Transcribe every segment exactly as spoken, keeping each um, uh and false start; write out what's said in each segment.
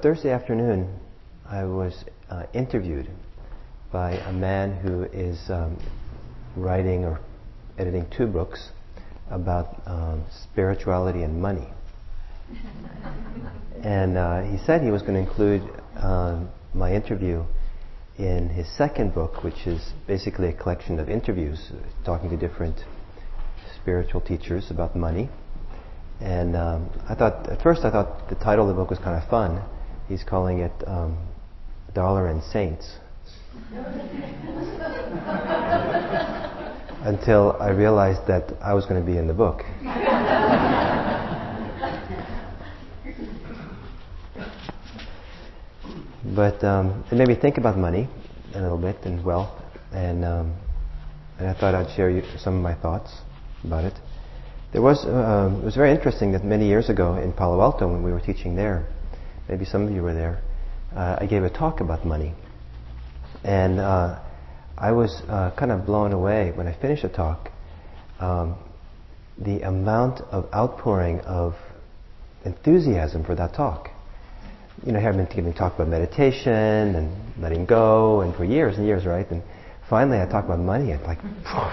Thursday afternoon, I was uh, interviewed by a man who is um, writing or editing two books about um, spirituality and money. And uh, he said he was going to include uh, my interview in his second book, which is basically a collection of interviews talking to different spiritual teachers about money. And um, I thought, at first I thought the title of the book was kind of fun. He's calling it um, Dollar and Saints. Until I realized that I was going to be in the book. But um, it made me think about money a little bit and wealth, and um, and I thought I'd share you some of my thoughts about it. There was um, it was very interesting that many years ago in Palo Alto, when we were teaching there, maybe some of you were there, uh, I gave a talk about money, and uh, I was uh, kind of blown away when I finished the talk. Um, the amount of outpouring of enthusiasm for that talk. You know, I've been giving talk about meditation and letting go, and for years and years, right? And finally, I talk about money, and like,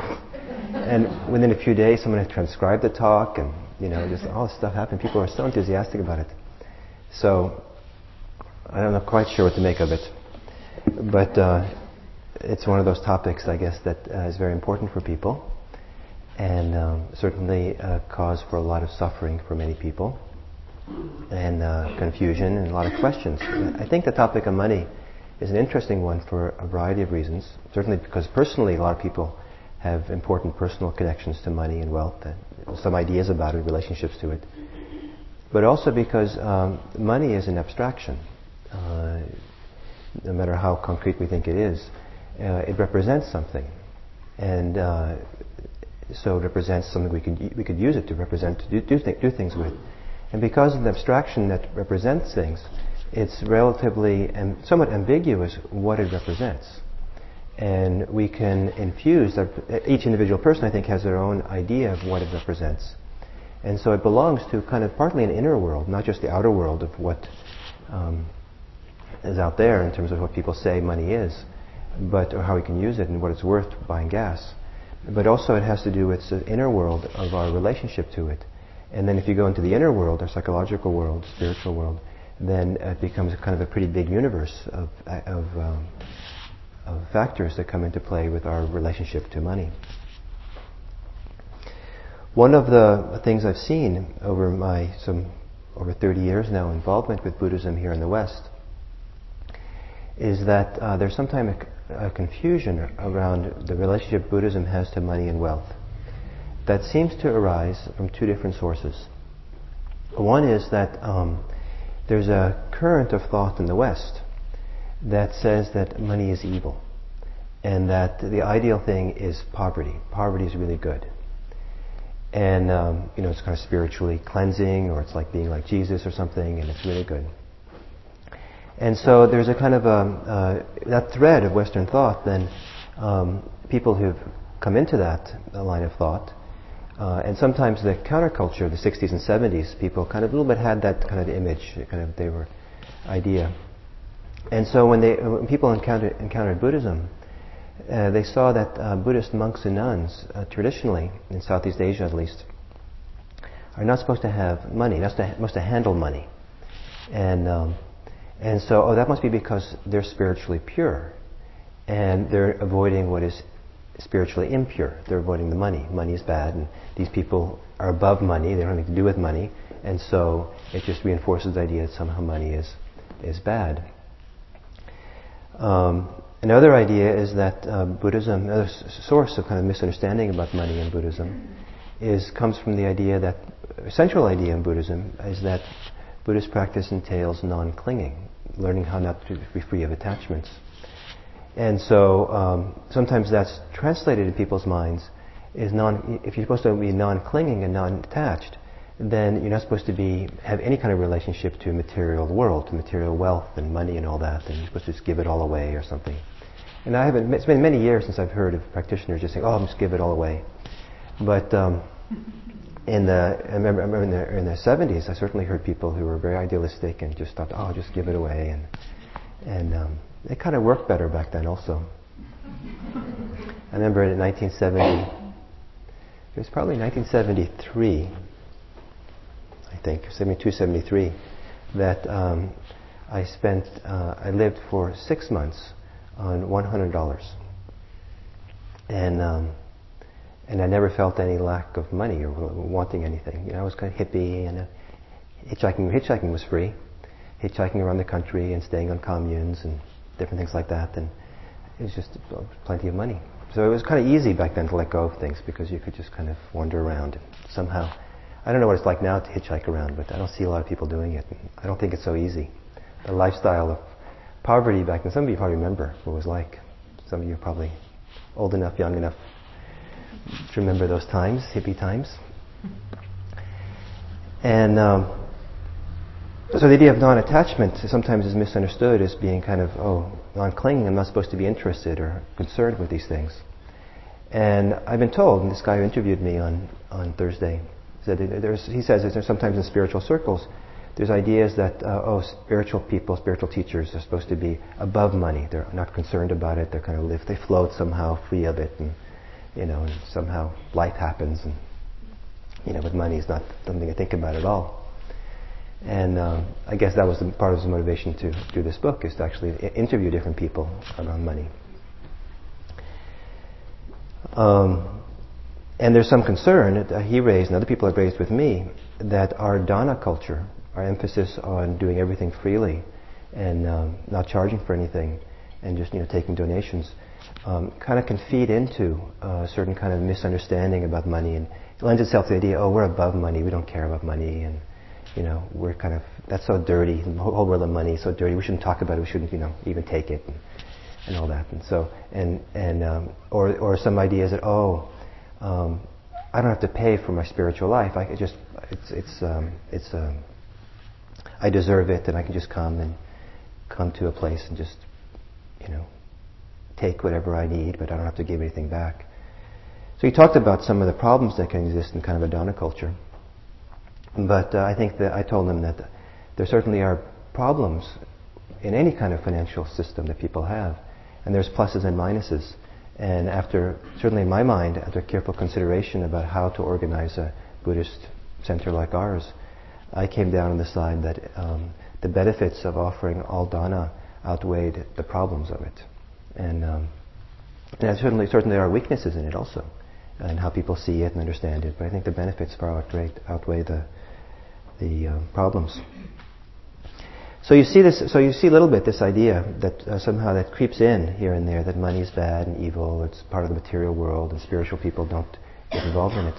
and within a few days, someone had transcribed the talk, and you know, just all this stuff happened. People were so enthusiastic about it. So I'm not quite sure what to make of it, but uh, it's one of those topics, I guess, that uh, is very important for people, and um, certainly a cause for a lot of suffering for many people. And uh, confusion and a lot of questions. I think the topic of money is an interesting one for a variety of reasons. Certainly because personally a lot of people have important personal connections to money and wealth, and some ideas about it, relationships to it. But also because um, money is an abstraction. Uh, no matter how concrete we think it is, uh, it represents something. And uh, so it represents something we could we could use it to represent, to do, do, th- do things with. And because of the abstraction that represents things, it's relatively and somewhat ambiguous what it represents. And we can infuse, each individual person, I think, has their own idea of what it represents. And so it belongs to kind of partly an inner world, not just the outer world of what um, is out there in terms of what people say money is, but or how we can use it and what it's worth buying gas. But also it has to do with the inner world of our relationship to it. And then if you go into the inner world, our psychological world, spiritual world, then it becomes kind of a pretty big universe of, of, um, of factors that come into play with our relationship to money. One of the things I've seen over my some over thirty years now involvement with Buddhism here in the West is that uh, there's sometimes a, a confusion around the relationship Buddhism has to money and wealth. That seems to arise from two different sources. One is that um, there's a current of thought in the West that says that money is evil, and that the ideal thing is poverty. Poverty is really good, and um, you know, it's kind of spiritually cleansing, or it's like being like Jesus or something, and it's really good. And so there's a kind of a, uh, that thread of Western thought. Then um, people who've come into that line of thought. Uh, and sometimes the counterculture of the sixties and seventies, people kind of a little bit had that kind of image, kind of they were idea. And so when they when people encountered, encountered Buddhism, uh, they saw that uh, Buddhist monks and nuns, uh, traditionally in Southeast Asia at least, are not supposed to have money, not supposed to, supposed to handle money, and um, and so oh, that must be because they're spiritually pure, and they're avoiding what is spiritually impure. They're avoiding the money. Money is bad, and these people are above money. They don't have anything to do with money, and so it just reinforces the idea that somehow money is is bad. Um, another idea is that uh, Buddhism, another s- source of kind of misunderstanding about money in Buddhism, is comes from the idea that a central idea in Buddhism is that Buddhist practice entails non-clinging, learning how not to be free of attachments. And so um, sometimes that's translated in people's minds is non. If you're supposed to be non-clinging and non-attached, then you're not supposed to be have any kind of relationship to material world, to material wealth and money and all that, and you're supposed to just give it all away or something. And I haven't. It's been many years since I've heard of practitioners just saying, "Oh, I'll just give it all away." But um, in the, I remember, I remember in, the, in the seventies, I certainly heard people who were very idealistic and just thought, oh, I'll just give it away. And, and um, it kind of worked better back then also. I remember in nineteen seventy, it was probably nineteen seventy-three, I think, seventy-two, seventy-three, that um, I spent, uh, I lived for six months on one hundred dollars. And um, and I never felt any lack of money or wanting anything. You know, I was kind of hippie, and uh, hitchhiking, hitchhiking was free. Hitchhiking around the country and staying on communes and different things like that. And it was just plenty of money. So it was kind of easy back then to let go of things because you could just kind of wander around. And somehow, I don't know what it's like now to hitchhike around, but I don't see a lot of people doing it. I don't think it's so easy. The lifestyle of poverty back then, some of you probably remember what it was like. Some of you are probably old enough, young enough to remember those times, hippie times. And um, so the idea of non-attachment sometimes is misunderstood as being kind of, oh, non-clinging, I'm not supposed to be interested or concerned with these things. And I've been told, and this guy who interviewed me on, on Thursday, said there's, he says that there's sometimes in spiritual circles, there's ideas that, uh, oh, spiritual people, spiritual teachers are supposed to be above money. They're not concerned about it. They're kind of live, they float somehow free of it, and you know, and somehow life happens, and you know, with money is not something to think about at all. And um, I guess that was the, part of his motivation to do this book, is to actually interview different people around money. Um, and there's some concern that he raised, and other people have raised with me, that our dana culture, our emphasis on doing everything freely and um, not charging for anything, and just you know taking donations, um, kind of can feed into a certain kind of misunderstanding about money, and it lends itself to the idea, oh, we're above money, we don't care about money, and you know, we're kind of, that's so dirty, the whole world of money is so dirty, we shouldn't talk about it, we shouldn't, you know, even take it, and, and all that. And so, and, and um, or, or some ideas that, oh, um, I don't have to pay for my spiritual life, I just, it's, it's, um, it's, um, I deserve it, and I can just come and come to a place and just, you know, take whatever I need, but I don't have to give anything back. So he talked about some of the problems that can exist in kind of a dana culture. But uh, I think that I told them that there certainly are problems in any kind of financial system that people have, and there's pluses and minuses. And after, certainly in my mind, after careful consideration about how to organize a Buddhist center like ours, I came down on the side that um, the benefits of offering all dana outweighed the problems of it. And, um, and certainly, certainly there are weaknesses in it also, and how people see it and understand it. But I think the benefits far outweigh, outweigh the the uh, problems. So you see this. So you see a little bit this idea that uh, somehow that creeps in here and there, that money is bad and evil. It's part of the material world, and spiritual people don't get involved in it.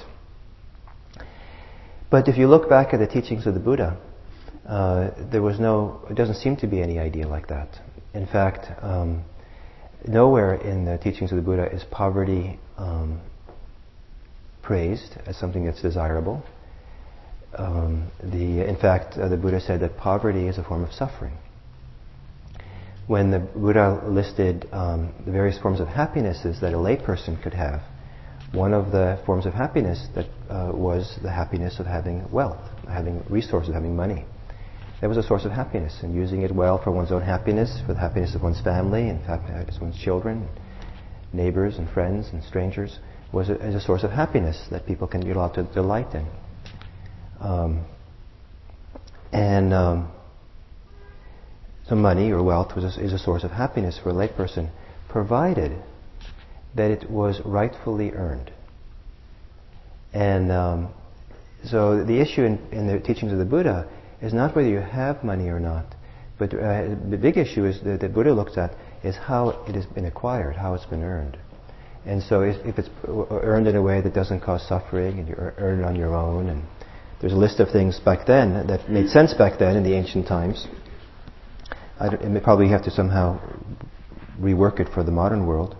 But if you look back at the teachings of the Buddha, uh, there was no. It doesn't seem to be any idea like that. In fact, um, nowhere in the teachings of the Buddha is poverty um, praised as something that's desirable. Um, the, in fact, uh, the Buddha said that poverty is a form of suffering. When the Buddha listed um, the various forms of happinesses that a layperson could have, one of the forms of happiness that uh, was the happiness of having wealth, having resources, having money. That was a source of happiness, and using it well for one's own happiness, for the happiness of one's family, and happiness of one's children, neighbors, and friends, and strangers, was a, is a source of happiness that people can be allowed to delight in. Um, and um, so money or wealth was a, is a source of happiness for a layperson, provided that it was rightfully earned. And um, so the issue in, in the teachings of the Buddha is not whether you have money or not, but uh, the big issue is that the Buddha looks at is how it has been acquired, how it's been earned. And so if, if it's earned in a way that doesn't cause suffering, and you earn it on your own, and there's a list of things back then that made sense back then in the ancient times. I don't, it may probably have to somehow rework it for the modern world.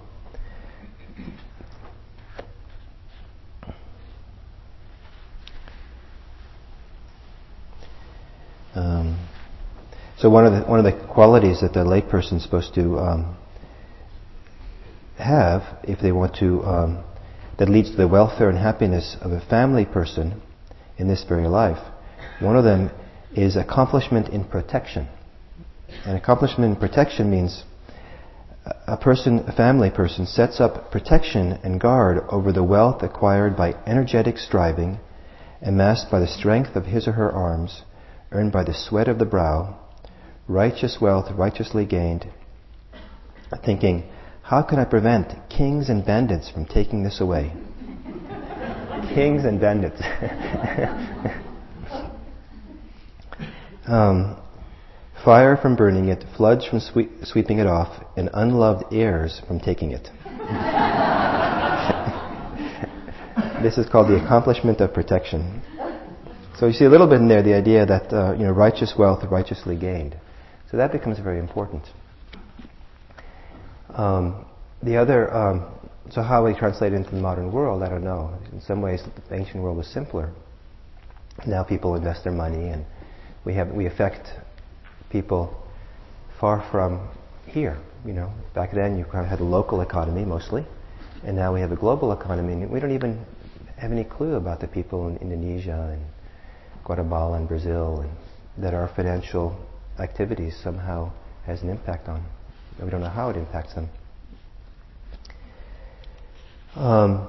Um, so one of the one of the qualities that the layperson is supposed to um, have, if they want to, um, that leads to the welfare and happiness of a family person, in this very life. One of them is accomplishment in protection. And accomplishment in protection means a person, a family person, sets up protection and guard over the wealth acquired by energetic striving, amassed by the strength of his or her arms, earned by the sweat of the brow, righteous wealth righteously gained, thinking, how can I prevent kings and bandits from taking this away? Kings and bandits. um, fire from burning it, floods from sweep, sweeping it off, and unloved heirs from taking it. This is called the accomplishment of protection. So you see a little bit in there the idea that uh, you know righteous wealth righteously gained. So that becomes very important. Um, the other, um, so how we translate it into the modern world, I don't know. In some ways, the ancient world was simpler. Now people invest their money, and we have we affect people far from here. You know, back then you kind of had a local economy mostly, and now we have a global economy. And we don't even have any clue about the people in Indonesia and Guatemala and Brazil, and that our financial activities somehow has an impact on. We don't know how it impacts them. Um,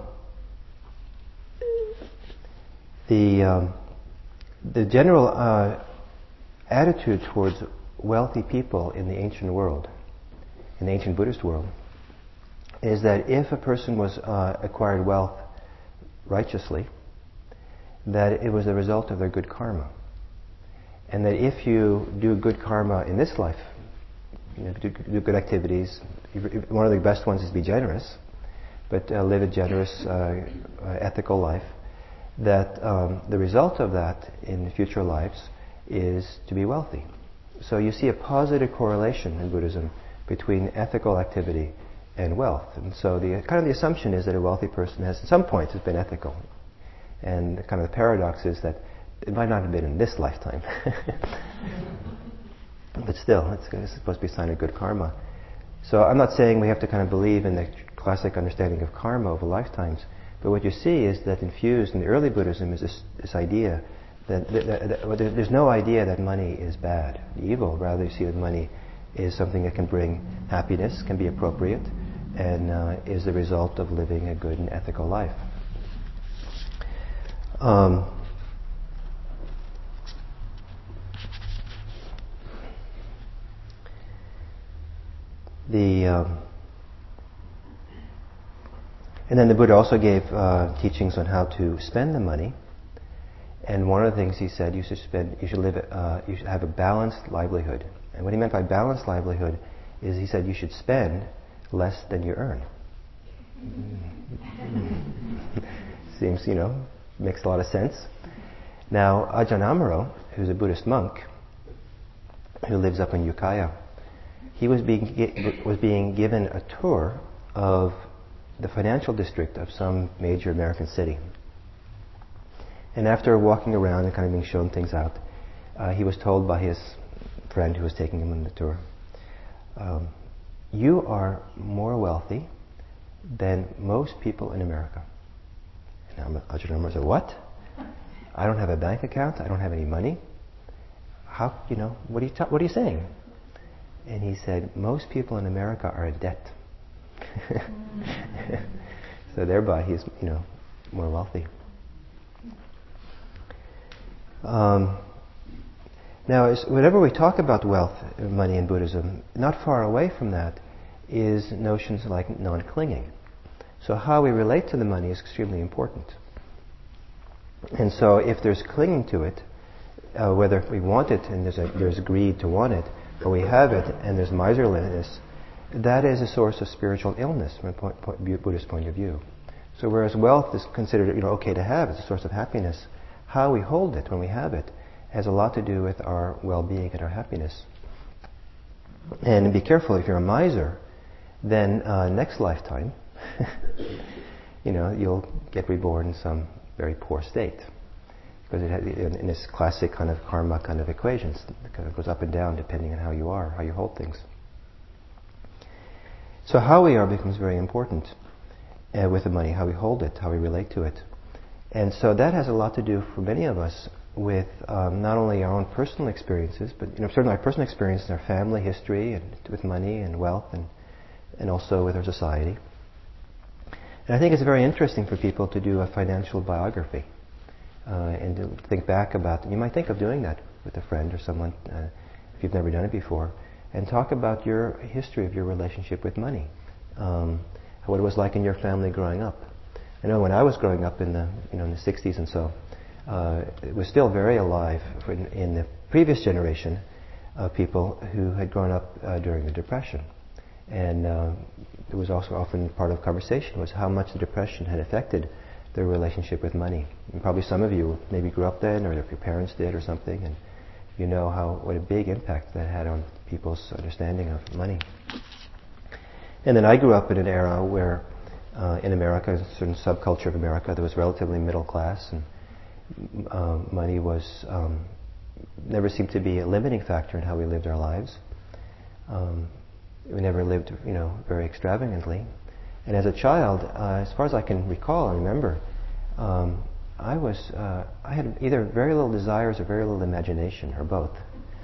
the um, the general uh, attitude towards wealthy people in the ancient world, in the ancient Buddhist world, is that if a person was uh, acquired wealth righteously, that it was the result of their good karma, and that if you do good karma in this life, you know, do, do good activities. One of the best ones is be generous, but uh, live a generous, uh, uh, ethical life. That um, the result of that in future lives is to be wealthy. So you see a positive correlation in Buddhism between ethical activity and wealth. And so the kind of the assumption is that a wealthy person has, at some point, has been ethical. And kind of the paradox is that it might not have been in this lifetime. But still, it's, it's supposed to be a sign of good karma. So I'm not saying we have to kind of believe in the classic understanding of karma over lifetimes, but what you see is that infused in the early Buddhism is this, this idea that, that, that, that there's no idea that money is bad, evil. Rather, you see that money is something that can bring happiness, can be appropriate, and uh, is the result of living a good and ethical life. Um, The um, and then the Buddha also gave uh, teachings on how to spend the money. And one of the things he said, you should spend, you should live, uh, you should have a balanced livelihood. And what he meant by balanced livelihood is he said you should spend less than you earn. Seems, you know, makes a lot of sense. Now, Ajahn Amaro, who's a Buddhist monk who lives up in Ukiah, he was being was being given a tour of the financial district of some major American city. And after walking around and kind of being shown things out, uh, he was told by his friend who was taking him on the tour, um, "You are more wealthy than most people in America." And Ajahn Amaro said, "What? I don't have a bank account. I don't have any money. How? You know? What are you? Ta- what are you saying?" And he said, most people in America are in debt. So thereby he's, you know, more wealthy. Um, now, whenever we talk about wealth, money in Buddhism, not far away from that is notions like non-clinging. So how we relate to the money is extremely important. And so if there's clinging to it, uh, whether we want it and there's, a, there's greed to want it, or we have it and there's miserliness, that is a source of spiritual illness from a point, point, Buddhist point of view. So whereas wealth is considered, you know, okay to have, it's a source of happiness, how we hold it when we have it has a lot to do with our well-being and our happiness. And be careful, if you're a miser, then uh, next lifetime, you know, you'll get reborn in some very poor state. Because it has, in this classic kind of karma kind of equations, it kind of goes up and down depending on how you are, how you hold things. So how we are becomes very important uh, with the money, how we hold it, how we relate to it. And so that has a lot to do for many of us with um, not only our own personal experiences, but you know, certainly our personal experience in our family history and with money and wealth, and and also with our society. And I think it's very interesting for people to do a financial biography uh, and to think back about. You might think of doing that with a friend or someone uh, if you've never done it before, and talk about your history of your relationship with money, um, what it was like in your family growing up. I know when I was growing up in the you know in the sixties and so. Uh, it was still very alive in, in the previous generation of people who had grown up uh, during the Depression. And uh, it was also often part of conversation was how much the Depression had affected their relationship with money. And probably some of you maybe grew up then, or if your parents did or something, and you know how what a big impact that had on people's understanding of money. And then I grew up in an era where uh, in America, a certain subculture of America that was relatively middle class, and Uh, money was um, never seemed to be a limiting factor in how we lived our lives. Um, we never lived, you know, very extravagantly. And as a child, uh, as far as I can recall and remember, um, I was uh, I had either very little desires or very little imagination, or both.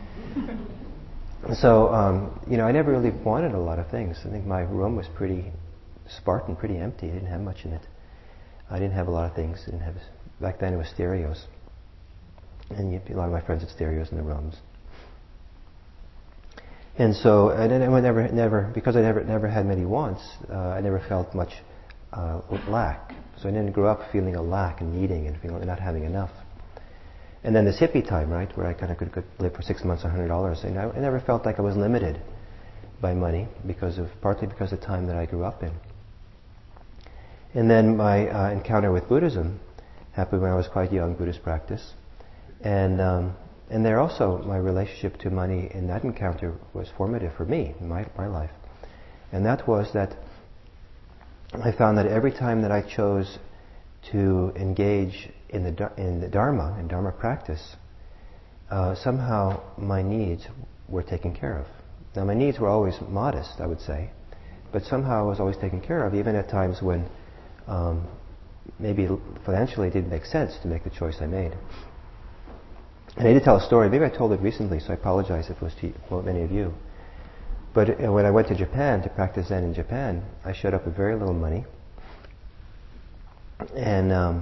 So um, you know, I never really wanted a lot of things. I think my room was pretty Spartan, pretty empty. I didn't have much in it. I didn't have a lot of things. I didn't have Back then it was stereos. And you, a lot of my friends had stereos in the rooms. And so, and I never, never, because I never, never had many wants, uh, I never felt much uh, lack. So I didn't grow up feeling a lack and needing and feeling not having enough. And then this hippie time, right, where I kind of could, could live for six months on one hundred dollars. And I, I never felt like I was limited by money because of, partly because of the time that I grew up in. And then my uh, encounter with Buddhism happened when I was quite young, Buddhist practice. And um, and there also, my relationship to money in that encounter was formative for me, in my, my life. And that was that I found that every time that I chose to engage in the in the Dharma, in Dharma practice, uh, somehow my needs were taken care of. Now my needs were always modest, I would say, but somehow I was always taken care of, even at times when um, maybe financially it didn't make sense to make the choice I made. And I did tell a story, maybe I told it recently, so I apologize if it was to well, many of you. But uh, when I went to Japan to practice Zen in Japan, I showed up with very little money. And, um,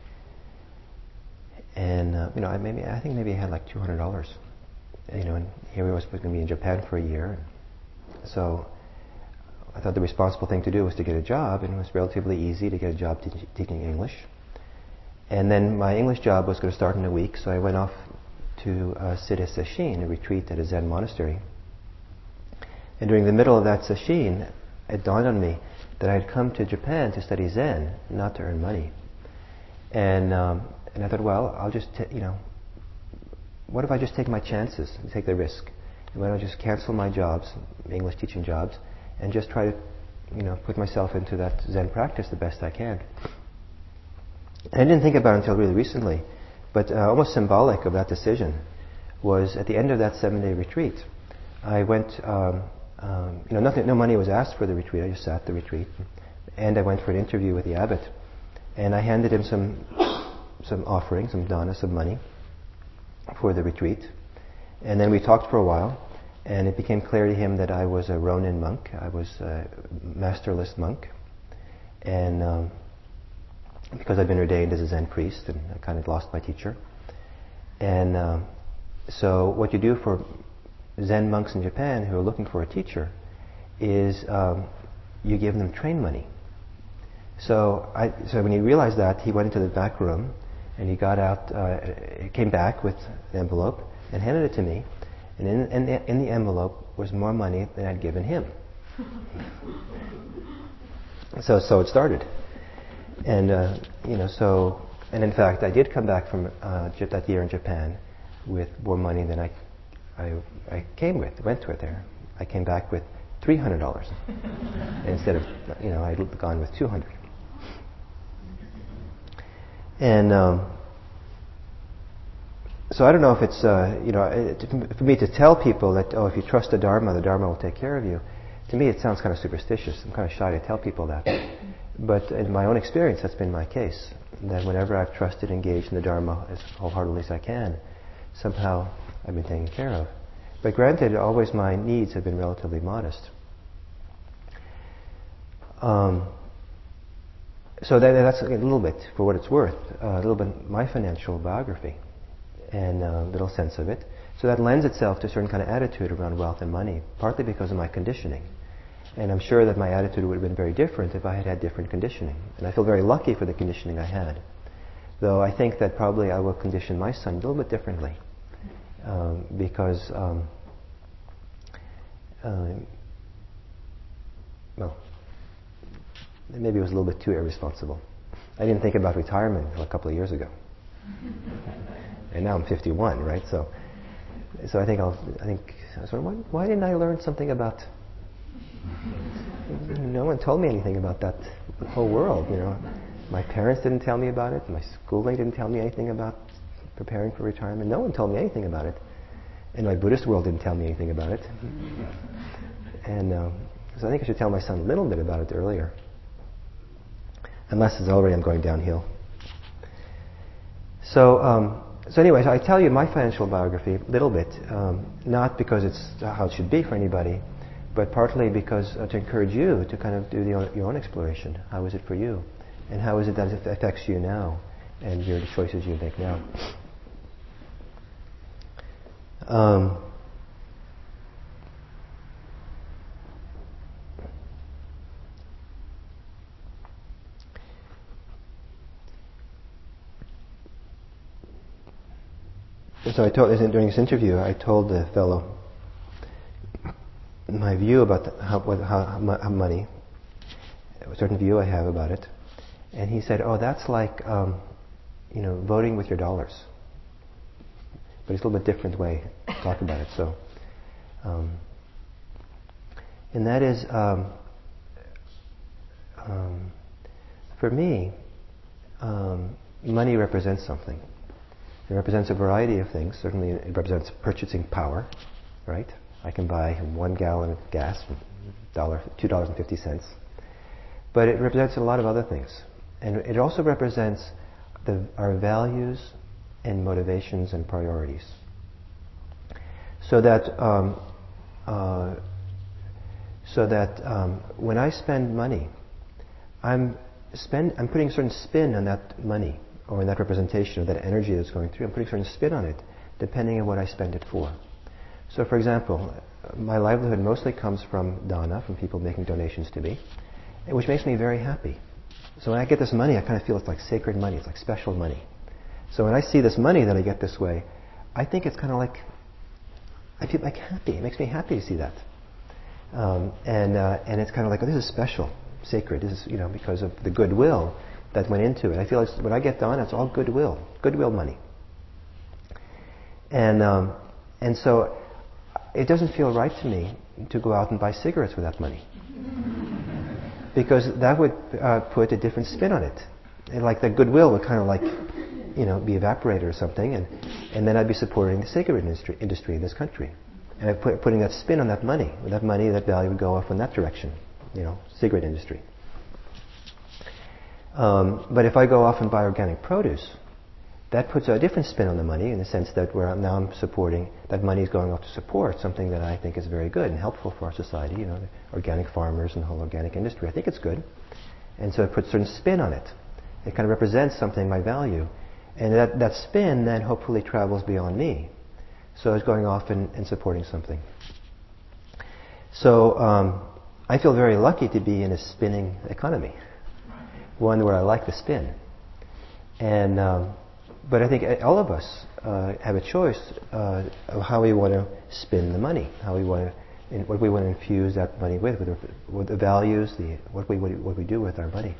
and uh, you know, I, maybe, I think maybe I had like two hundred dollars. You know, and here we were supposed to be in Japan for a year. So I thought the responsible thing to do was to get a job, and it was relatively easy to get a job te- teaching English. And then my English job was going to start in a week, so I went off to uh, sit a sesshin, a retreat at a Zen monastery. And during the middle of that sesshin, it dawned on me that I had come to Japan to study Zen, not to earn money. And um, and I thought, well, I'll just, t- you know, what if I just take my chances and take the risk? And why don't I just cancel my jobs, English teaching jobs, and just try to, you know, put myself into that Zen practice the best I can. And I didn't think about it until really recently, but uh, almost symbolic of that decision was at the end of that seven-day retreat, I went, um, um, you know, nothing, no money was asked for the retreat. I just sat the retreat, and I went for an interview with the abbot, and I handed him some some offering, some dana, some money for the retreat, and then we talked for a while. And it became clear to him that I was a Ronin monk. I was a masterless monk. And um, because I'd been ordained as a Zen priest, and I kind of lost my teacher. And um, so what you do for Zen monks in Japan who are looking for a teacher is um, you give them train money. So I, so when he realized that, he went into the back room, and he got out, uh, he came back with an envelope and handed it to me. And in, in, the, in the envelope was more money than I'd given him. so so it started. And, uh, you know, so, and in fact, I did come back from uh, that year in Japan with more money than I, I, I came with, went with there. I came back with three hundred dollars instead of, you know, I'd gone with two hundred dollars. And, um, So I don't know if it's, uh, you know, it, for me to tell people that, oh, if you trust the Dharma, the Dharma will take care of you. To me, it sounds kind of superstitious. I'm kind of shy to tell people that. But in my own experience, that's been my case. that whenever I've trusted, engaged in the Dharma as wholeheartedly as I can, somehow I've been taken care of. But granted, always my needs have been relatively modest. Um, so that, that's a little bit, for what it's worth, uh, a little bit my financial biography and a little sense of it. So that lends itself to a certain kind of attitude around wealth and money, partly because of my conditioning. And I'm sure that my attitude would have been very different if I had had different conditioning. And I feel very lucky for the conditioning I had. Though I think that probably I will condition my son a little bit differently. Um, because, um, uh, well, maybe it was a little bit too irresponsible. I didn't think about retirement until a couple of years ago. And now I'm fifty-one, right? So, so I think I'll, I think, I was wondering, why, why didn't I learn something about, no one told me anything about that whole world, you know. My parents didn't tell me about it. My schooling didn't tell me anything about preparing for retirement. No one told me anything about it. And my Buddhist world didn't tell me anything about it. And um, so I think I should tell my son a little bit about it earlier. Unless it's already I'm going downhill. So, um, so anyway, so I tell you my financial biography a little bit, um, not because it's how it should be for anybody, but partly because uh, to encourage you to kind of do the, your own exploration. How is it for you? And how is it that it affects you now and your choices you make now? Um, so I told, during this interview, I told the fellow my view about the, how, what, how, how money, a certain view I have about it, and he said, "Oh, that's like, um, you know, voting with your dollars." But it's a little bit different way to talk about it. So, um, and that is, um, um, for me, um, money represents something. It represents a variety of things. Certainly, it represents purchasing power, right? I can buy one gallon of gas for two dollars and fifty cents. But it represents a lot of other things. And it also represents the, our values and motivations and priorities. So that, um, uh, so that um, when I spend money, I'm spend, I'm putting a certain spin on that money, or in that representation of that energy that's going through. I'm putting a certain spin on it, depending on what I spend it for. So, for example, my livelihood mostly comes from dana, from people making donations to me, which makes me very happy. So when I get this money, I kind of feel it's like sacred money. It's like special money. So when I see this money that I get this way, I think it's kind of like, I feel like happy. It makes me happy to see that. Um, and uh, and it's kind of like, oh, this is special, sacred. This is, you know, because of the goodwill that went into it. I feel like when I get dana, it's all goodwill, goodwill money. And um, and so it doesn't feel right to me to go out and buy cigarettes with that money. Because that would uh, put a different spin on it. And like the goodwill would kind of like, you know, be evaporated or something, and, and then I'd be supporting the cigarette industry, industry in this country. And I'd put, putting that spin on that money. With that money, that value would go off in that direction, you know, cigarette industry. Um, but if I go off and buy organic produce, that puts a different spin on the money in the sense that where now I'm supporting, that money is going off to support something that I think is very good and helpful for our society, you know, the organic farmers and the whole organic industry. I think it's good. And so it puts a certain spin on it. It kind of represents something, my value. And that, that spin then hopefully travels beyond me. So it's going off and, and supporting something. So um, I feel very lucky to be in a spinning economy. One where I like the spin. And um, but I think all of us uh, have a choice uh, of how we want to spin the money, how we want to, in, what we want to infuse that money with, with, with the values, the what we what we do with our money.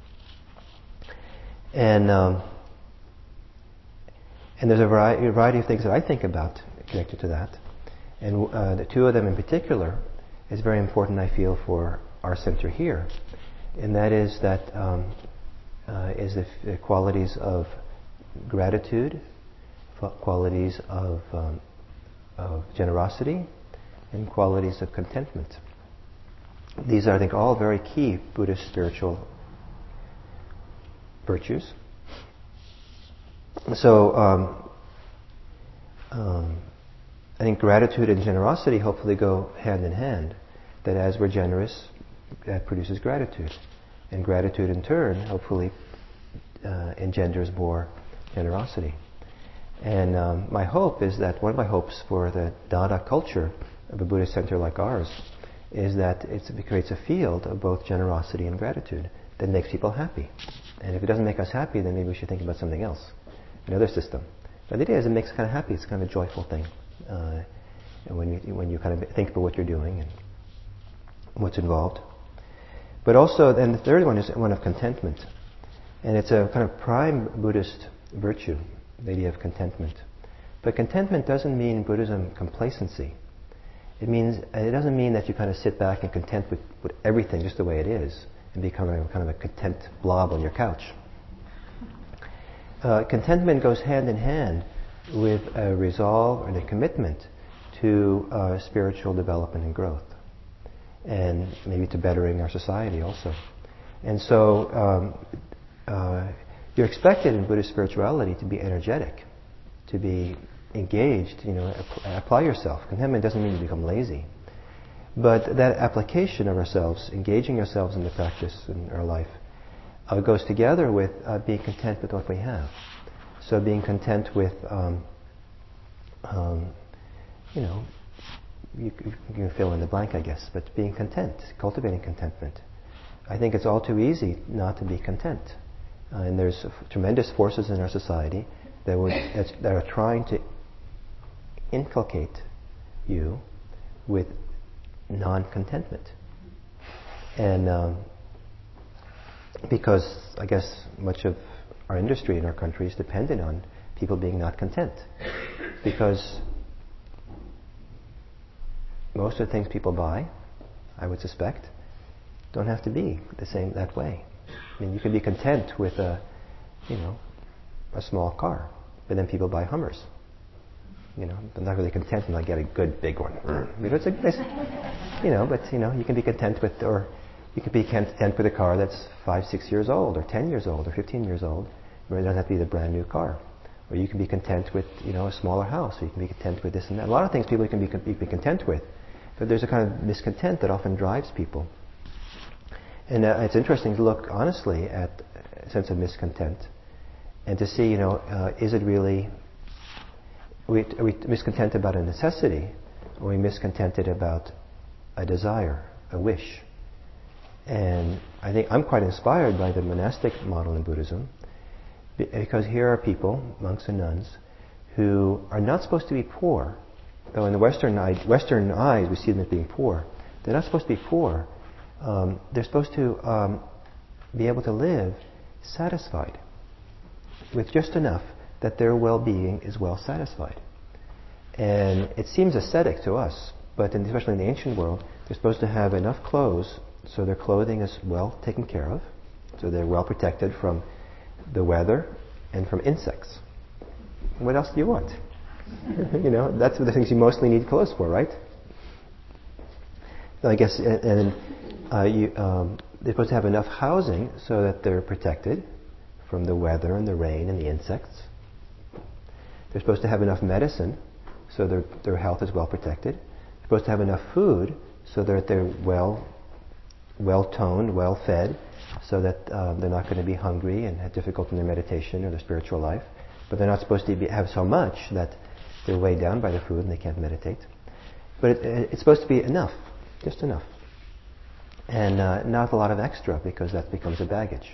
And um, and there's a variety, a variety of things that I think about connected to that. And uh, the two of them in particular is very important, I feel, for our center here, and that is that um, uh, is the, the qualities of gratitude, qualities of, um, of generosity, and qualities of contentment. These are, I think, all very key Buddhist spiritual virtues. so um, um, I think gratitude and generosity hopefully go hand in hand. That as we're generous, that produces gratitude. And gratitude in turn hopefully uh, engenders more generosity. And um, my hope is that, one of my hopes for the Dada culture of a Buddhist center like ours is that it's, it creates a field of both generosity and gratitude that makes people happy. And if it doesn't make us happy, then maybe we should think about something else, another system. But the idea is it makes us kind of happy. It's kind of a joyful thing. Uh, and when you, when you kind of think about what you're doing and what's involved. But also, and the third one is one of contentment. And it's a kind of prime Buddhist virtue, the idea of contentment. But contentment doesn't mean Buddhism complacency. It means it doesn't mean that you kind of sit back and content with, with everything just the way it is and become a kind of a content blob on your couch. Uh, contentment goes hand in hand with a resolve and a commitment to uh, spiritual development and growth, and maybe to bettering our society also. And so um, uh, you're expected in Buddhist spirituality to be energetic, to be engaged, you know, apply yourself. Contentment doesn't mean you become lazy. But that application of ourselves, engaging ourselves in the practice in our life, uh, goes together with uh, being content with what we have. So being content with, um, um, you know, you, you can fill in the blank, I guess, but being content, cultivating contentment. I think it's all too easy not to be content. Uh, and there's uh, tremendous forces in our society that, would, that are trying to inculcate you with non-contentment. And um, because I guess much of our industry in our country is dependent on people being not content. Because most of the things people buy, I would suspect, don't have to be the same that way. I mean, you can be content with a, you know, a small car, but then people buy Hummers. You know, I'm not really content until I get a good big one. You know, it's a nice, you know, but you know, you can be content with, or you can be content with a car that's five, six years old, or ten years old, or fifteen years old, where it doesn't have to be the brand new car. Or you can be content with, you know, a smaller house, or you can be content with this and that. A lot of things people can be, be content with, but there's a kind of miscontent that often drives people. And uh, it's interesting to look honestly at a sense of miscontent, and to see, you know, uh, is it really, are we, are we miscontent about a necessity, or are we miscontented about a desire, a wish? And I think I'm quite inspired by the monastic model in Buddhism, because here are people, monks and nuns, who are not supposed to be poor. Though in the Western, eye, Western eyes we see them as being poor. They're not supposed to be poor. Um, they're supposed to um, be able to live satisfied, with just enough that their well-being is well satisfied. And it seems ascetic to us, but in, especially in the ancient world, they're supposed to have enough clothes so their clothing is well taken care of, so they're well protected from the weather and from insects. What else do you want? You know, that's the things you mostly need clothes for, right? I guess, and, and uh, you, um, they're supposed to have enough housing so that they're protected from the weather and the rain and the insects. They're supposed to have enough medicine so their their health is well protected. They're supposed to have enough food so that they're well well toned, well fed, so that um, they're not going to be hungry and have difficulty in their meditation or their spiritual life. But they're not supposed to be, have so much that they're weighed down by the food and they can't meditate. But it, it's supposed to be enough, just enough. And uh, not a lot of extra, because that becomes a baggage.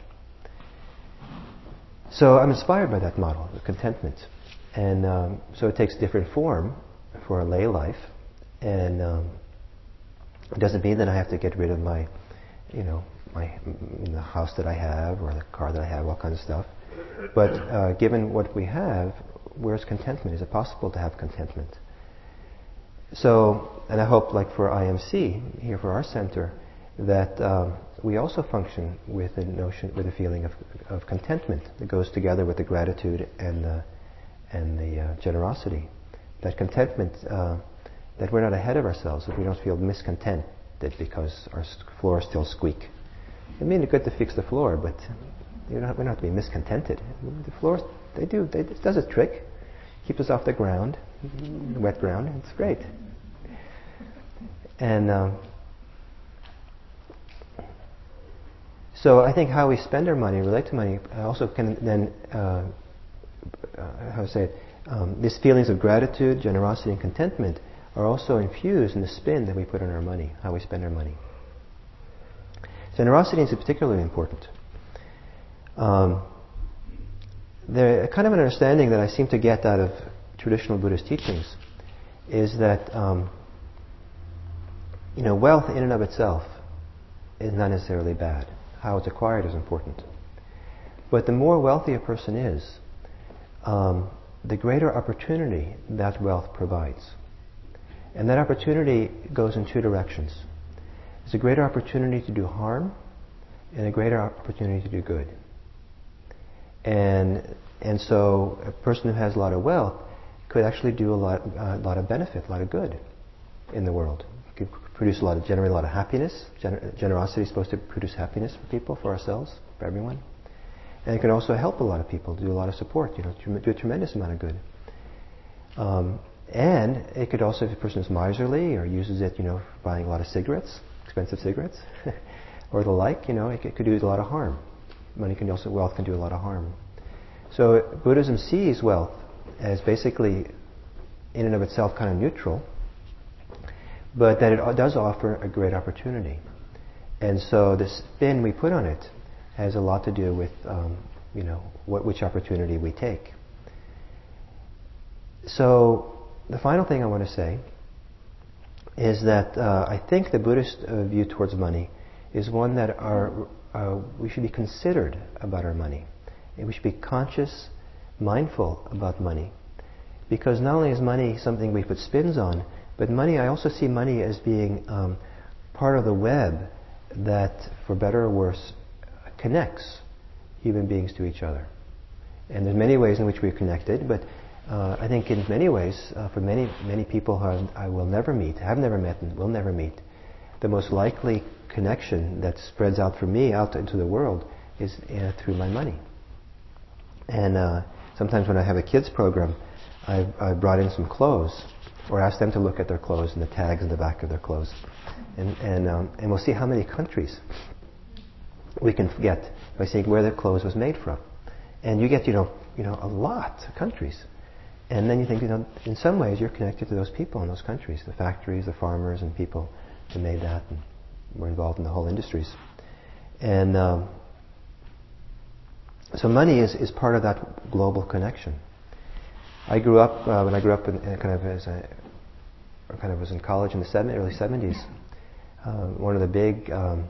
So I'm inspired by that model of contentment. And um, so it takes different form for a lay life. And um, it doesn't mean that I have to get rid of my, you know, my the house that I have or the car that I have, all kinds of stuff. But uh, given what we have, where's contentment? Is it possible to have contentment? So, and I hope, like for I M C, here for our center, that um, we also function with a notion, with a feeling of, of contentment that goes together with the gratitude and the, and the uh, generosity. That contentment, uh, that we're not ahead of ourselves, that we don't feel miscontented because our floors still squeak. I mean, it's good to fix the floor, but you don't have, we don't have to be miscontented. The floor they do. They, it does a trick. Keeps us off the ground, the wet ground. It's great. And um, so I think how we spend our money, relate to money, also can then, uh, uh, how to say it, um, these feelings of gratitude, generosity, and contentment are also infused in the spin that we put on our money, how we spend our money. Generosity is particularly important. Um, there, kind of an understanding that I seem to get out of traditional Buddhist teachings is that um, you know, wealth in and of itself is not necessarily bad. How it's acquired is important. But the more wealthy a person is, um, the greater opportunity that wealth provides. And that opportunity goes in two directions. There's a greater opportunity to do harm and a greater opportunity to do good. And and so a person who has a lot of wealth could actually do a lot, a lot of benefit, a lot of good in the world. It could produce a lot of, generate a lot of happiness. Gener- generosity is supposed to produce happiness for people, for ourselves, for everyone. And it can also help a lot of people, do a lot of support, you know, do a tremendous amount of good. Um, and it could also, if a person is miserly or uses it, you know, for buying a lot of cigarettes, expensive cigarettes, or the like, you know, it, it could do a lot of harm. Money can also, wealth can do a lot of harm. So Buddhism sees wealth as basically, in and of itself, kind of neutral, but that it does offer a great opportunity. And so the spin we put on it has a lot to do with, um, you know, what, which opportunity we take. So the final thing I want to say is that uh, I think the Buddhist uh, view towards money is one that our, uh, we should be considered about our money. And we should be conscious, mindful about money. Because not only is money something we put spins on, but money, I also see money as being um, part of the web that, for better or worse, connects human beings to each other. And there's many ways in which we're connected, but uh, I think in many ways, uh, for many many people who I, I will never meet, have never met and will never meet, the most likely connection that spreads out from me out into the world is uh, through my money. And uh, sometimes when I have a kids program, I, I brought in some clothes, or asked them to look at their clothes and the tags in the back of their clothes, and and um, and we'll see how many countries we can get by seeing where the clothes was made from, and you get you know you know a lot of countries, and then you think you know in some ways you're connected to those people in those countries, the factories, the farmers, and people who made that and were involved in the whole industries, and um, so money is is part of that global connection. I grew up uh, when I grew up in, in kind of as a, or kind of was in college in the seven, early seventies. Uh, one of the big um,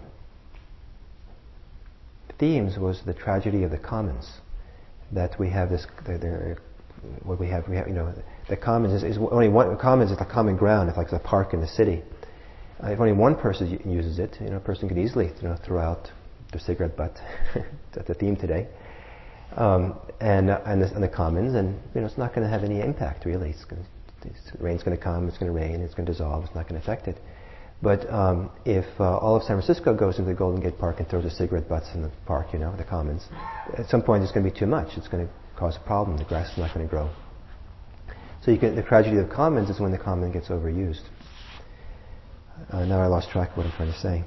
themes was the tragedy of the commons. That we have this, the, the, what we have, we have, you know, the commons is, is only one. Commons is the common ground. It's like a park in the city. Uh, if only one person uses it, you know, a person could easily, you know, throw out their cigarette butt. That's the theme today. Um, and uh, and, the, and the commons, and you know, it's not going to have any impact really. It's gonna, it's, rain's going to come, it's going to rain, it's going to dissolve. It's not going to affect it. But um, if uh, all of San Francisco goes into the Golden Gate Park and throws their cigarette butts in the park, you know, the commons, at some point it's going to be too much. It's going to cause a problem. The grass is not going to grow. So you can, the tragedy of the commons is when the common gets overused. Uh, now I lost track of what I'm trying to say.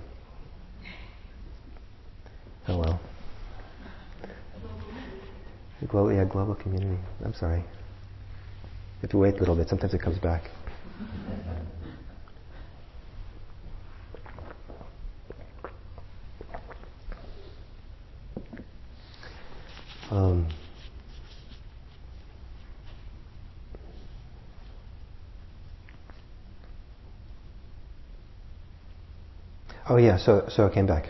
Oh well. The global, yeah, global community. I'm sorry. You have to wait a little bit. Sometimes it comes back. Um, oh yeah, so so I came back.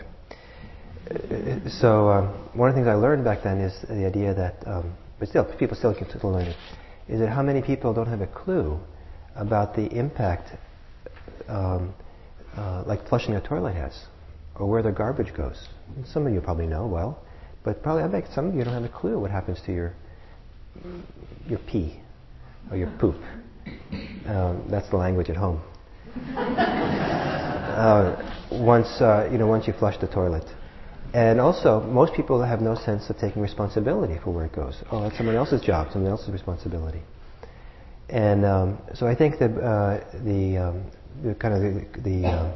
So um, one of the things I learned back then is the idea that, um, but still, people still can still learn it, is that how many people don't have a clue about the impact, um, uh, like flushing a toilet has, or where the garbage goes. Some of you probably know well, but probably I bet some of you don't have a clue what happens to your your pee or your poop. Um, that's the language at home. uh, once uh, you know, once you flush the toilet. And also, most people have no sense of taking responsibility for where it goes. Oh, that's someone else's job, someone else's responsibility. And um, so I think that uh, the, um, the kind of the the, uh,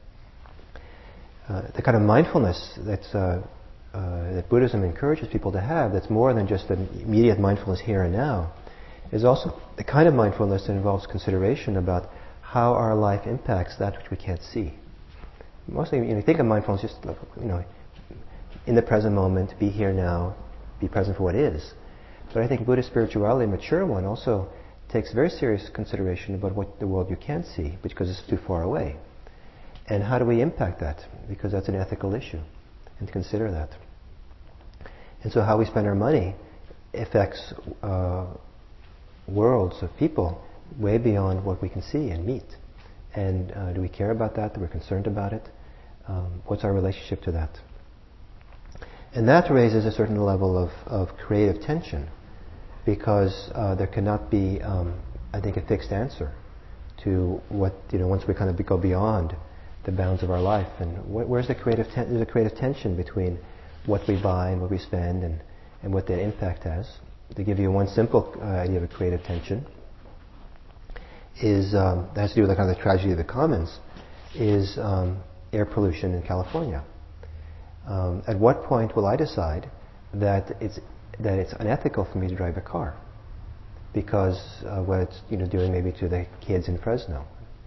uh, the kind of mindfulness that's uh, uh, that Buddhism encourages people to have, that's more than just the immediate mindfulness here and now, is also the kind of mindfulness that involves consideration about how our life impacts that which we can't see. Mostly, you know, you think of mindfulness just, you know, in the present moment, be here now, be present for what is. But I think Buddhist spirituality, a mature one, also takes very serious consideration about what the world you can't see, because it's too far away. And how do we impact that? Because that's an ethical issue, and to consider that. And so how we spend our money affects uh, worlds of people way beyond what we can see and meet. And uh, do we care about that? Are we concerned about it? Um, what's our relationship to that? And that raises a certain level of, of creative tension, because uh, there cannot be, um, I think, a fixed answer to what, you know, once we kind of go beyond the bounds of our life. And wh- where's the creative ten- there's a creative tension between what we buy and what we spend, and, and what that impact has. To give you one simple uh, idea of a creative tension, is um, that has to do with the kind of the tragedy of the commons, is um, air pollution in California. Um, at what point will I decide that it's that it's unethical for me to drive a car because uh, what it's, you know, doing maybe to the kids in Fresno?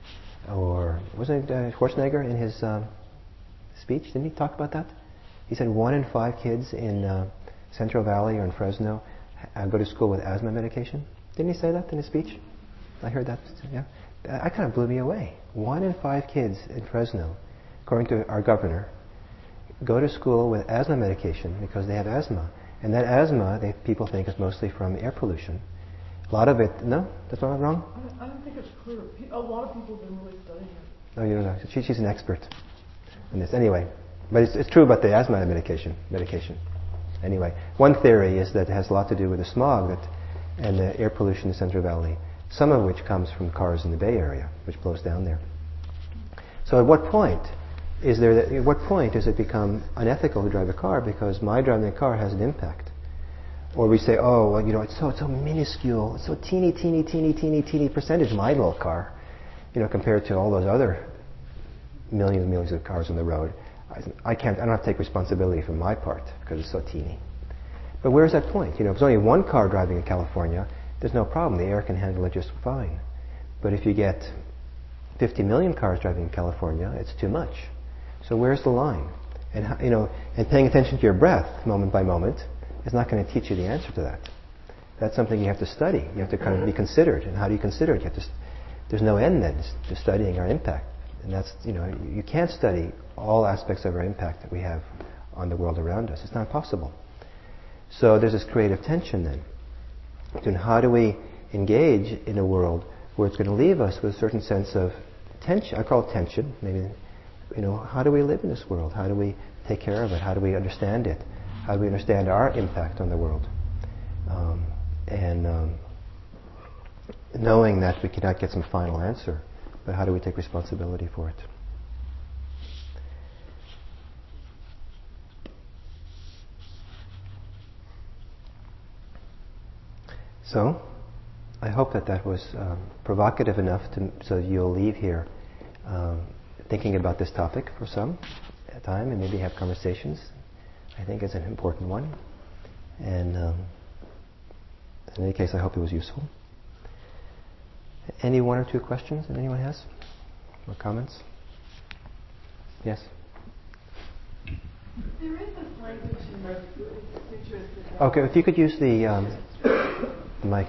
Or wasn't it uh, Schwarzenegger in his um, speech? Didn't he talk about that? He said one in five kids in uh, Central Valley or in Fresno uh, go to school with asthma medication. Didn't he say that in his speech? I heard that. Yeah, that kind of blew me away. One in five kids in Fresno, according to our governor, go to school with asthma medication because they have asthma. And that asthma, they, people think, is mostly from air pollution. A lot of it, no? That's not wrong? I don't, I don't think it's clear. A lot of people have been really studying it. No, you don't know. She, she's an expert in this. Anyway, but it's, it's true about the asthma medication. Medication. Anyway, one theory is that it has a lot to do with the smog that, and the air pollution in the Central Valley, some of which comes from cars in the Bay Area, which blows down there. So at what point is there? That, at what point does it become unethical to drive a car because my driving a car has an impact? Or we say, oh, well, you know, it's so it's so minuscule, it's so teeny, teeny, teeny, teeny, teeny percentage my little car, you know, compared to all those other millions and millions of cars on the road. I, I can't. I don't have to take responsibility for my part because it's so teeny. But where's that point? You know, if there's only one car driving in California, there's no problem. The air can handle it just fine. But if you get fifty million cars driving in California, it's too much. So where's the line? And you know, and paying attention to your breath moment by moment is not going to teach you the answer to that. That's something you have to study. You have to kind of be considered. And how do you consider it? You have to. St- there's no end then to studying our impact. And that's, you know, you can't study all aspects of our impact that we have on the world around us. It's not possible. So there's this creative tension then. And how do we engage in a world where it's going to leave us with a certain sense of tension? I call it tension. Maybe, you know, how do we live in this world? How do we take care of it? How do we understand it? How do we understand our impact on the world? Um, and um, knowing that we cannot get some final answer, but how do we take responsibility for it? So, I hope that that was um, provocative enough to, so you'll leave here um, thinking about this topic for some time and maybe have conversations. I think it's an important one. And um, in any case, I hope it was useful. Any one or two questions that anyone has? Or comments? Yes? There is this language in the sutras that... Okay, if you could use the um, mic.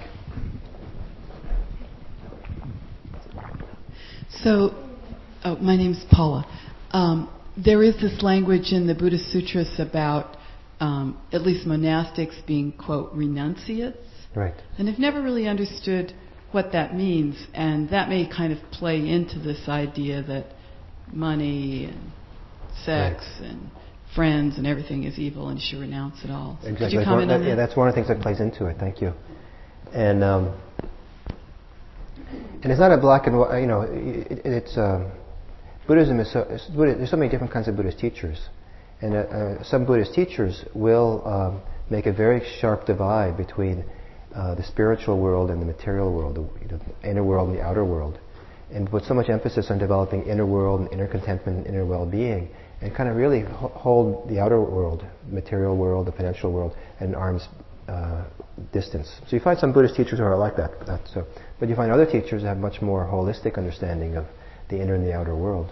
So, oh, my name's Paula. Um, there is this language in the Buddhist sutras about um, at least monastics being, quote, renunciates. Right. And I've never really understood what that means, and that may kind of play into this idea that money and sex right. and friends and everything is evil and you should renounce it all. So exactly. Could you that's comment one, on that? Yeah, that's one of the things that plays into it. Thank you. And um, and it's not a black and white. You know, it, it's um, Buddhism is so. It's, there's so many different kinds of Buddhist teachers, And uh, uh, some Buddhist teachers will um, make a very sharp divide between uh, the spiritual world and the material world, the, you know, the inner world and the outer world, and put so much emphasis on developing inner world and inner contentment and inner well-being, and kind of really ho- hold the outer world, material world, the financial world, at an arm's uh, distance. So you find some Buddhist teachers who are like that, that so, but you find other teachers who have much more holistic understanding of the inner and the outer world.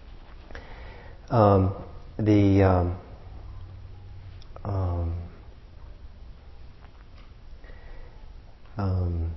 Um, the um, um, um,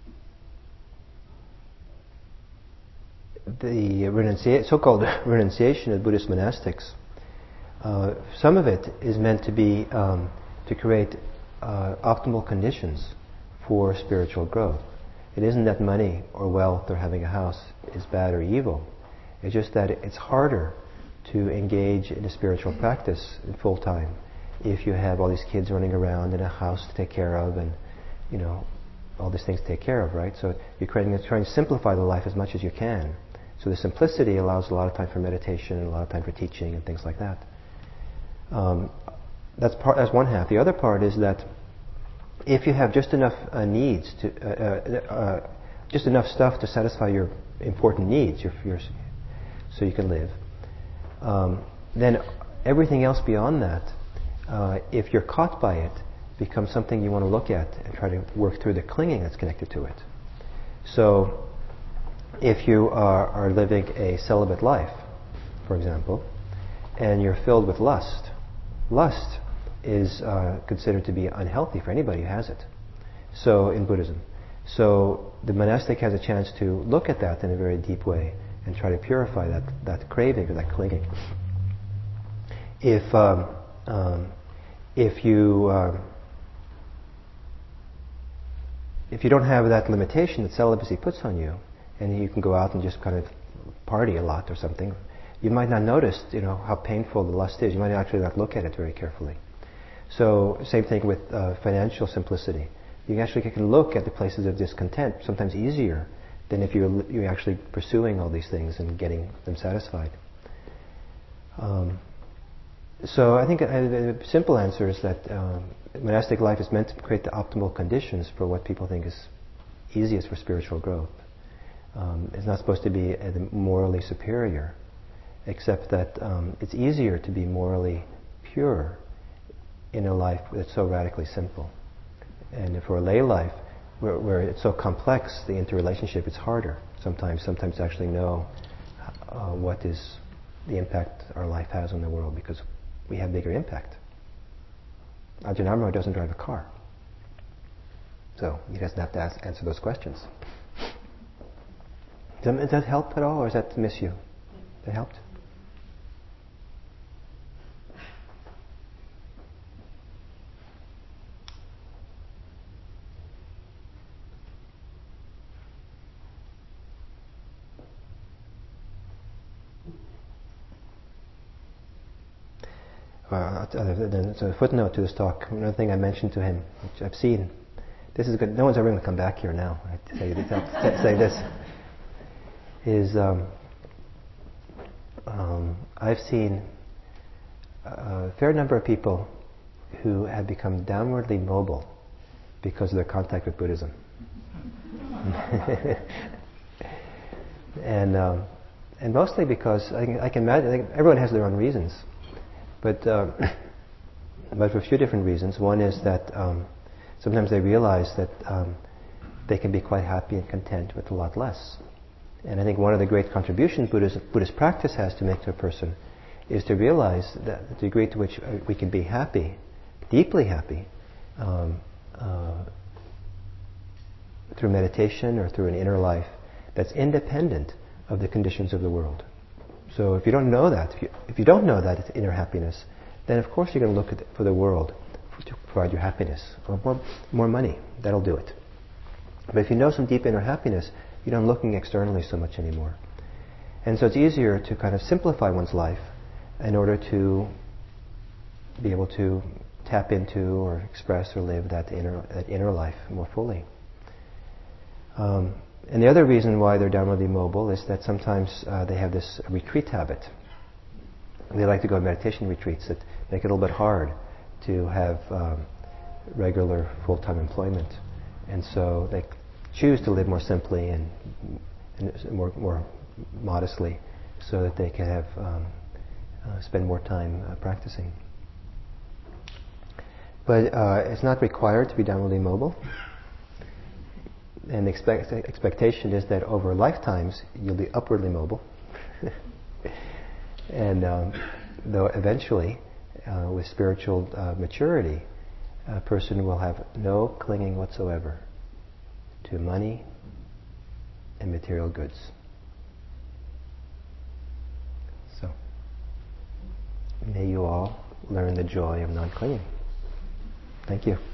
the renuncia- so-called renunciation of Buddhist monastics, uh, some of it is meant to be um, to create uh, optimal conditions for spiritual growth. It isn't that money or wealth or having a house is bad or evil. It's just that it's harder to engage in a spiritual practice full time if you have all these kids running around and a house to take care of and, you know, all these things to take care of, right? So you're trying to, trying to simplify the life as much as you can. So the simplicity allows a lot of time for meditation and a lot of time for teaching and things like that. Um, that's part. That's one half. The other part is that if you have just enough uh, needs to, uh, uh, uh, just enough stuff to satisfy your important needs, your, your, so you can live, um, then everything else beyond that, uh, if you're caught by it, becomes something you want to look at and try to work through the clinging that's connected to it. So, if you are, are living a celibate life, for example, and you're filled with lust, lust is uh, considered to be unhealthy for anybody who has it. So, in Buddhism. So, the monastic has a chance to look at that in a very deep way and try to purify that, that craving or that clinging. If, um, um, if you... Um, If you don't have that limitation that celibacy puts on you, and you can go out and just kind of party a lot or something, you might not notice, you know, how painful the lust is. You might actually not look at it very carefully. So, same thing with uh, financial simplicity. You actually can look at the places of discontent sometimes easier than if you're, you're actually pursuing all these things and getting them satisfied. Um, so I think a, a simple answer is that um, monastic life is meant to create the optimal conditions for what people think is easiest for spiritual growth. Um, it's not supposed to be uh, morally superior, except that um, it's easier to be morally pure in a life that's so radically simple. And for a lay life, where, where it's so complex, the interrelationship, it's harder sometimes, sometimes to actually know uh, what is the impact our life has on the world, because we have bigger impact. Ajahn Amaro doesn't drive a car, so he doesn't have to ask, answer those questions. Does that, does that help at all, or does that miss you? That helped? Uh, there's a footnote to this talk. Another thing I mentioned to him, which I've seen. This is good. No one's ever going to come back here now. I have to say, this, say this. Is um, um, I've seen a fair number of people who have become downwardly mobile because of their contact with Buddhism. and um, and mostly because I can, I can imagine, I think everyone has their own reasons. But uh, but for a few different reasons. One is that um, sometimes they realize that um, they can be quite happy and content with a lot less. And I think one of the great contributions Buddhist, Buddhist practice has to make to a person is to realize that the degree to which we can be happy, deeply happy, um, uh, through meditation or through an inner life that's independent of the conditions of the world. So if you don't know that, if you, if you don't know that it's inner happiness, then of course you're going to look at, for the world to provide your happiness. Or more, more money, that'll do it. But if you know some deep inner happiness, you're not looking externally so much anymore. And so it's easier to kind of simplify one's life in order to be able to tap into or express or live that inner, that inner life more fully. Um, And the other reason why they're downwardly mobile is that sometimes uh, they have this retreat habit. they like to go to meditation retreats that make it a little bit hard to have um, regular full-time employment. And so they choose to live more simply and, and more, more modestly so that they can have um, uh, spend more time uh, practicing. But uh, it's not required to be downwardly mobile. And the expect, expectation is that over lifetimes you'll be upwardly mobile. And um, though eventually, uh, with spiritual uh, maturity, a person will have no clinging whatsoever to money and material goods. So, may you all learn the joy of non-clinging. Thank you.